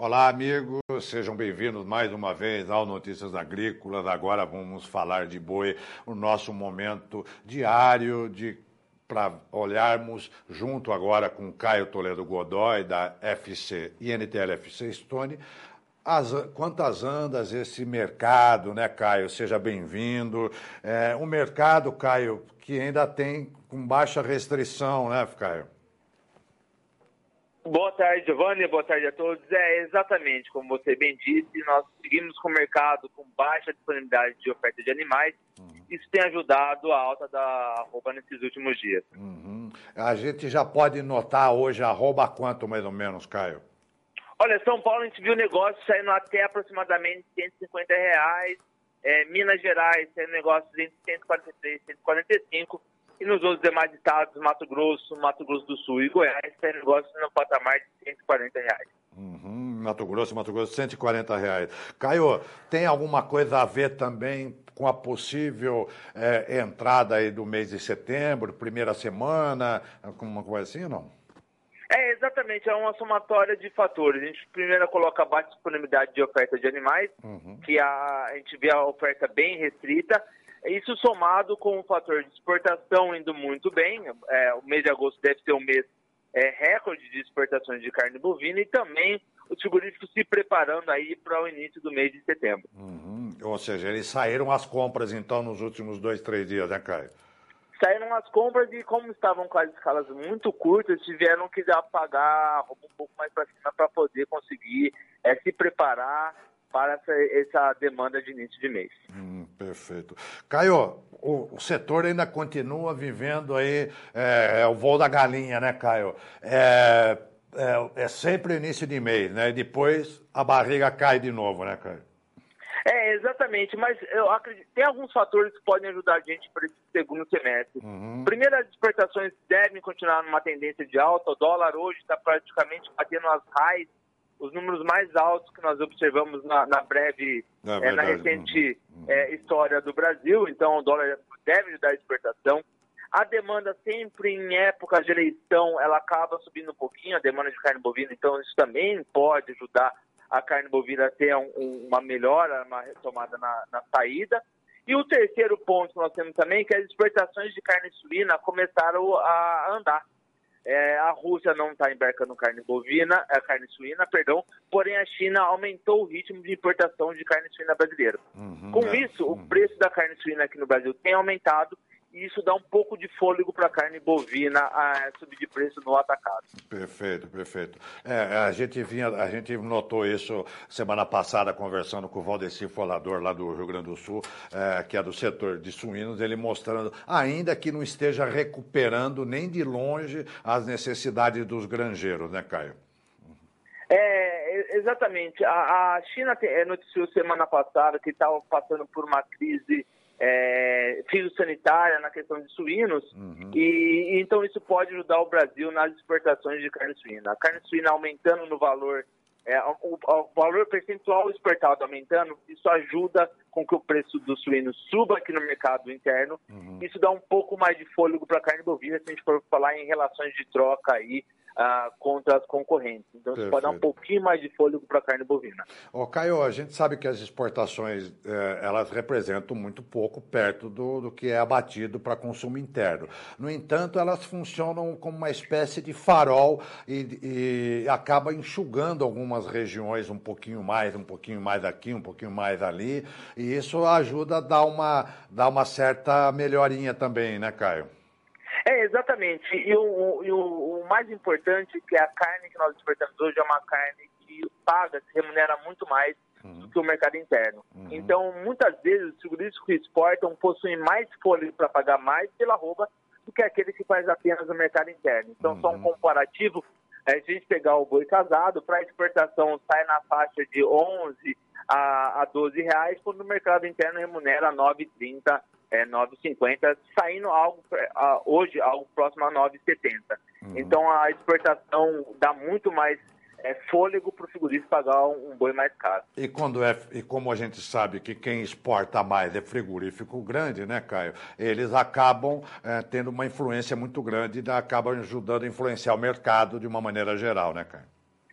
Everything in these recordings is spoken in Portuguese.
Olá, amigos, sejam bem-vindos mais uma vez ao Notícias Agrícolas. Agora vamos falar de boi, o nosso momento diário para olharmos junto agora com Caio Toledo Godoy, da FC INTL FC Stone, quantas andas esse mercado, né, Caio? Seja bem-vindo. Um mercado, Caio, que ainda tem com baixa restrição, né, Caio? Boa tarde, Giovanni. Boa tarde a todos. Exatamente como você bem disse, nós seguimos com o mercado com baixa disponibilidade de oferta de animais. Isso tem ajudado a alta da arroba nesses últimos dias. A gente já pode notar hoje a arroba quanto, mais ou menos, Caio? Olha, São Paulo a gente viu o negócio saindo até aproximadamente R$150. Minas Gerais saindo negócio entre 143 e 145. E nos outros demais estados, Mato Grosso do Sul e Goiás, tem negócio no patamar de R$140. Mato Grosso, R$140. Caio, tem alguma coisa a ver também com a possível entrada aí do mês de setembro, primeira semana, alguma coisa assim ou não? Exatamente, é uma somatória de fatores. A gente primeiro coloca a baixa disponibilidade de oferta de animais, que a gente vê a oferta bem restrita. Isso somado com o fator de exportação indo muito bem. O mês de agosto deve ser um mês recorde de exportações de carne bovina e também os frigoríficos se preparando aí para o início do mês de setembro. Ou seja, eles saíram as compras então nos últimos 2, 3 dias, né, Caio? Saíram as compras e como estavam com as escalas muito curtas, tiveram que já pagar um pouco mais para cima para poder conseguir se preparar para essa demanda de início de mês. Perfeito. Caio, o setor ainda continua vivendo aí o voo da galinha, né, Caio? É sempre início de mês, né? E depois a barriga cai de novo, né, Caio? Exatamente, mas eu acredito tem alguns fatores que podem ajudar a gente para esse segundo semestre. Primeiro, as exportações devem continuar numa tendência de alta. O dólar hoje está praticamente batendo as highs, os números mais altos que nós observamos na recente história do Brasil. Então, o dólar deve ajudar a exportação. A demanda sempre em épocas de eleição, ela acaba subindo um pouquinho, a demanda de carne bovina. Então, isso também pode ajudar a carne bovina a ter uma melhora, uma retomada na saída. E o terceiro ponto que nós temos também é que as exportações de carne suína começaram a andar. A Rússia não está embarcando carne suína, porém a China aumentou o ritmo de importação de carne suína brasileira. Com isso, o preço da carne suína aqui no Brasil tem aumentado e isso dá um pouco de fôlego para a carne bovina a subir de preço no atacado. Perfeito. A gente notou isso semana passada conversando com o Valdeci Folador lá do Rio Grande do Sul, que é do setor de suínos, ele mostrando, ainda que não esteja recuperando nem de longe as necessidades dos granjeiros, né, Caio? Exatamente. A China noticiou semana passada que estava passando por uma crise fitossanitária na questão de suínos e então isso pode ajudar o Brasil nas exportações de carne suína. A carne suína aumentando no valor, o valor percentual exportado aumentando, isso ajuda com que o preço do suíno suba aqui no mercado interno. Isso dá um pouco mais de fôlego para a carne bovina se a gente for falar em relações de troca aí contra as concorrentes. Então, isso pode dar um pouquinho mais de fôlego para a carne bovina. Caio, a gente sabe que as exportações elas representam muito pouco perto do que é abatido para consumo interno. No entanto, elas funcionam como uma espécie de farol e acaba enxugando algumas regiões um pouquinho mais aqui, um pouquinho mais ali, e isso ajuda a dar uma certa melhorinha também, né, Caio? Exatamente. E o mais importante é que a carne que nós exportamos hoje é uma carne que se remunera muito mais do que o mercado interno. Então, muitas vezes, os frigoríficos que exportam possuem mais fôlego para pagar mais pela arroba do que aquele que faz apenas no mercado interno. Então, só um comparativo, se a gente pegar o boi casado, para exportação sai na faixa de 11 a 12 reais, quando no mercado interno remunera 9,30, 9,50, saindo hoje algo próximo a 9,70. Então a exportação dá muito mais fôlego para o frigorífico pagar um boi mais caro. E como a gente sabe que quem exporta mais é frigorífico grande, né, Caio? Eles acabam tendo uma influência muito grande e acabam ajudando a influenciar o mercado de uma maneira geral, né, Caio?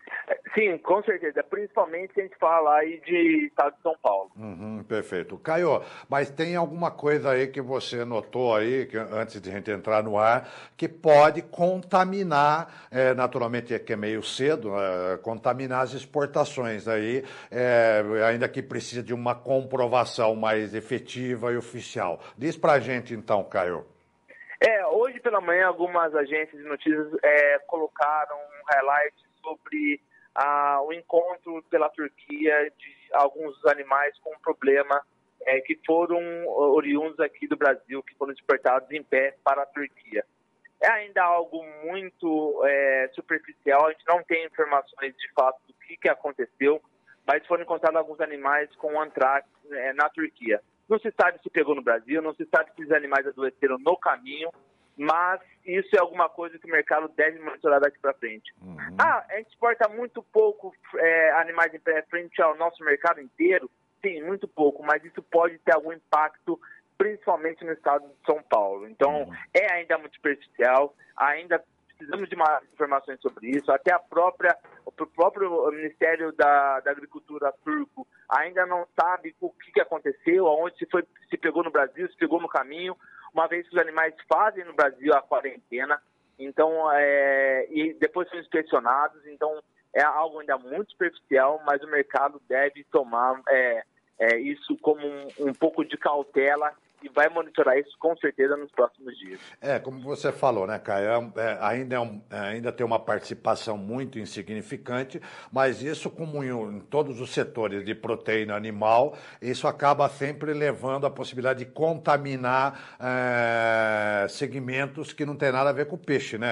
Sim, com certeza. Principalmente se a gente fala aí de estado de São Paulo. Perfeito. Caio, mas tem alguma coisa aí que você notou aí, que, antes de a gente entrar no ar, que pode contaminar, naturalmente é que é meio cedo, contaminar as exportações aí, ainda que precise de uma comprovação mais efetiva e oficial. Diz pra gente então, Caio. Hoje pela manhã algumas agências de notícias colocaram um highlight sobre o encontro pela Turquia de alguns animais com problema que foram oriundos aqui do Brasil, que foram exportados em pé para a Turquia. É ainda algo muito superficial, a gente não tem informações de fato do que aconteceu, mas foram encontrados alguns animais com antrax na Turquia. Não se sabe se pegou no Brasil, não se sabe se os animais adoeceram no caminho, mas isso é alguma coisa que o mercado deve monitorar daqui para frente. A gente exporta muito pouco animais em pé frente ao nosso mercado inteiro? Sim, muito pouco, mas isso pode ter algum impacto, principalmente no estado de São Paulo. Então, é ainda muito superficial, ainda precisamos de mais informações sobre isso, até o próprio Ministério da Agricultura turco ainda não sabe o que aconteceu, aonde se pegou no Brasil, se pegou no caminho, uma vez que os animais fazem no Brasil a quarentena, então, e depois são inspecionados, então é algo ainda muito superficial, mas o mercado deve tomar isso como um pouco de cautela e vai monitorar isso com certeza nos próximos dias. Como você falou, né, Caio? Ainda tem uma participação muito insignificante, mas isso, como em todos os setores de proteína animal, isso acaba sempre levando à possibilidade de contaminar segmentos que não tem nada a ver com o peixe, né?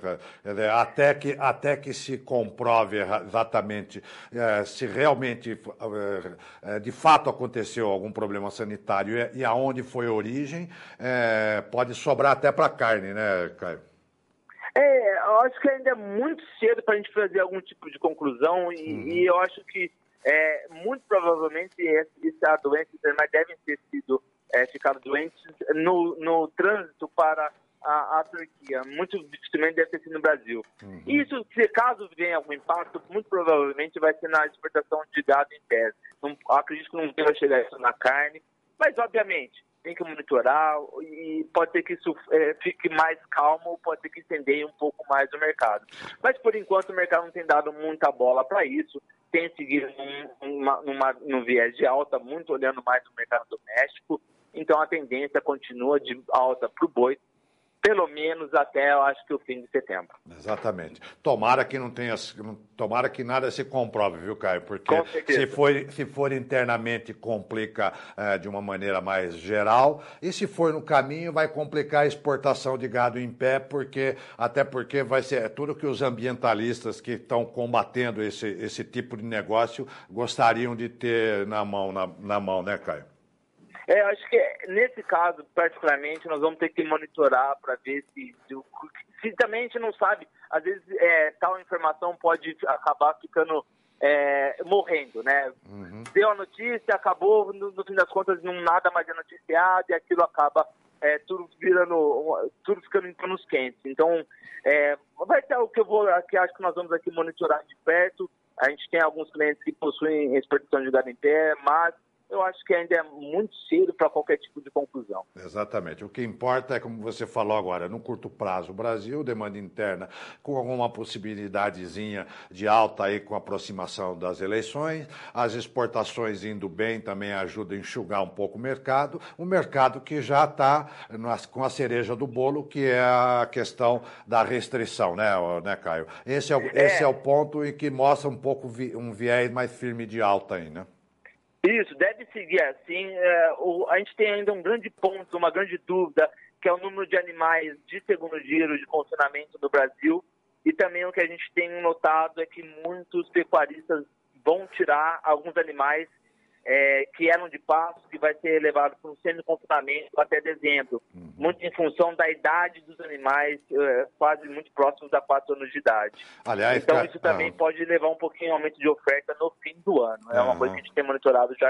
Até que se comprove exatamente se realmente, de fato, aconteceu algum problema sanitário e aonde foi a origem, pode sobrar até para carne, né, Caio? Eu acho que ainda é muito cedo para a gente fazer algum tipo de conclusão e eu acho que muito provavelmente essa doença, os animais devem ter ficado doentes no trânsito para a Turquia. Muito dificilmente deve ter sido no Brasil. Isso, se caso venha algum impacto, muito provavelmente vai ser na exportação de gado em pé. Acredito que não vai chegar isso na carne, mas obviamente tem que monitorar e pode ser que isso fique mais calmo, pode ser que incendeie um pouco mais o mercado. Mas, por enquanto, o mercado não tem dado muita bola para isso, tem seguido num viés de alta, muito olhando mais no mercado doméstico, então a tendência continua de alta para o boi, pelo menos até, eu acho que o fim de setembro. Exatamente. Tomara que nada se comprove, viu, Caio? Porque se for internamente, complica de uma maneira mais geral, e se for no caminho, vai complicar a exportação de gado em pé, até porque vai ser tudo que os ambientalistas que estão combatendo esse tipo de negócio gostariam de ter na mão, né, Caio? Acho que nesse caso, particularmente, nós vamos ter que monitorar para ver se também a gente não sabe, às vezes tal informação pode acabar ficando morrendo, né? Deu a notícia, acabou, no fim das contas nada mais é noticiado e aquilo acaba tudo ficando em panos quentes. Então, vai ser o que acho que nós vamos aqui monitorar de perto. A gente tem alguns clientes que possuem exportação de gado em pé, mas eu acho que ainda é muito cedo para qualquer tipo de conclusão. Exatamente. O que importa é, como você falou agora, no curto prazo, o Brasil, demanda interna, com alguma possibilidadezinha de alta aí com a aproximação das eleições, as exportações indo bem também ajudam a enxugar um pouco o mercado que já está com a cereja do bolo, que é a questão da restrição, né, Caio? Esse é o ponto em que mostra um pouco um viés mais firme de alta aí, né? Isso, deve seguir assim. A gente tem ainda um grande ponto, uma grande dúvida, que é o número de animais de segundo giro de confinamento no Brasil. E também o que a gente tem notado é que muitos pecuaristas vão tirar alguns animais que eram de pasto, que vai ser levado para um semi-confinamento até dezembro. Muito em função da idade dos animais, quase muito próximos a 4 anos de idade. Aliás, então isso também pode levar um pouquinho ao aumento de oferta no fim do ano. É uma coisa que a gente tem monitorado já aqui.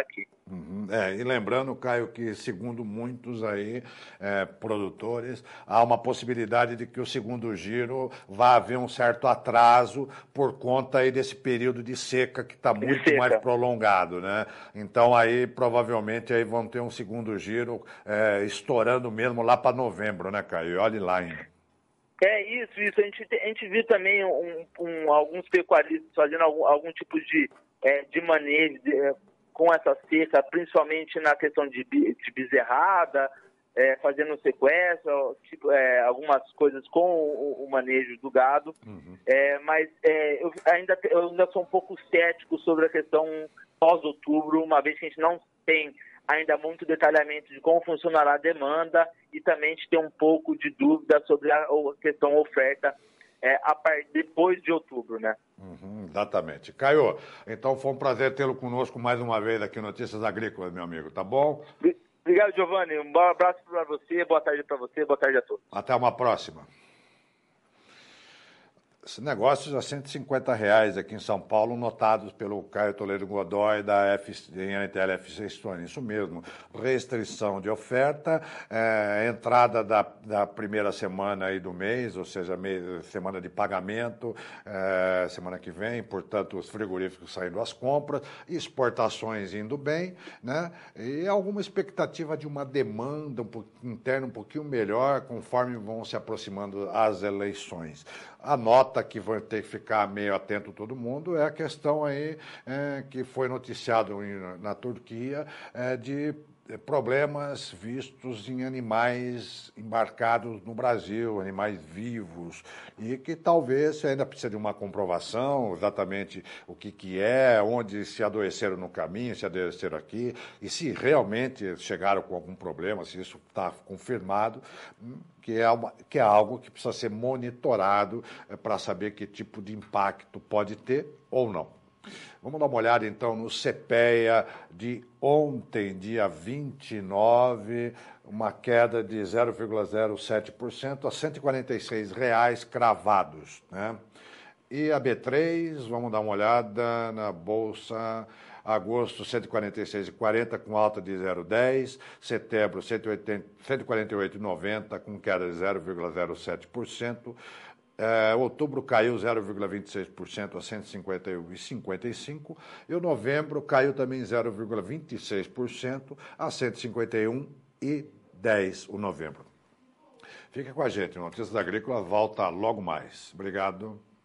Uhum. E lembrando, Caio, que segundo muitos aí, produtores, há uma possibilidade de que o segundo giro vá haver um certo atraso por conta aí desse período de seca que está muito mais prolongado, né? Então aí provavelmente aí vão ter um segundo giro estourando mesmo lá para novembro, né, Caio? Olhe lá ainda. Isso. A gente viu também alguns pecuaristas fazendo algum tipo de manejo com essa seca, principalmente na questão de bezerrada, fazendo sequestro, algumas coisas com o manejo do gado. Uhum. Mas eu ainda sou um pouco cético sobre a questão pós-outubro, uma vez que a gente não tem ainda muito detalhamento de como funcionará a demanda e também a gente tem um pouco de dúvida sobre a questão oferta depois de outubro, né? Uhum, exatamente. Caio, então foi um prazer tê-lo conosco mais uma vez aqui no Notícias Agrícolas, meu amigo, tá bom? Obrigado, Giovanni. Um bom abraço para você, boa tarde para você, boa tarde a todos. Até uma próxima. Esses negócios a R$150 aqui em São Paulo, notados pelo Caio Toledo Godoy da NTL FC Stone. Isso mesmo, restrição de oferta, entrada da primeira semana aí do mês, ou seja, semana de pagamento, semana que vem, portanto, os frigoríficos saindo às compras, exportações indo bem, né? E alguma expectativa de uma demanda interna um pouquinho melhor conforme vão se aproximando as eleições. A nota que vai ter que ficar meio atento todo mundo é a questão aí que foi noticiado na Turquia de problemas vistos em animais embarcados no Brasil, animais vivos, e que talvez ainda precisa de uma comprovação exatamente o que é, onde se adoeceram no caminho, se adoeceram aqui, e se realmente chegaram com algum problema, se isso está confirmado, que é algo que precisa ser monitorado para saber que tipo de impacto pode ter ou não. Vamos dar uma olhada, então, no CPEA de ontem, dia 29, uma queda de 0,07% a R$146 cravados, né? E a B3, vamos dar uma olhada na Bolsa, agosto 146,40 com alta de 0,10, setembro 148,90 com queda de 0,07%, outubro caiu 0,26% a 151,55 e o novembro caiu também 0,26% a 151,10 o novembro. Fica com a gente, Notícias Agrícolas volta logo mais. Obrigado.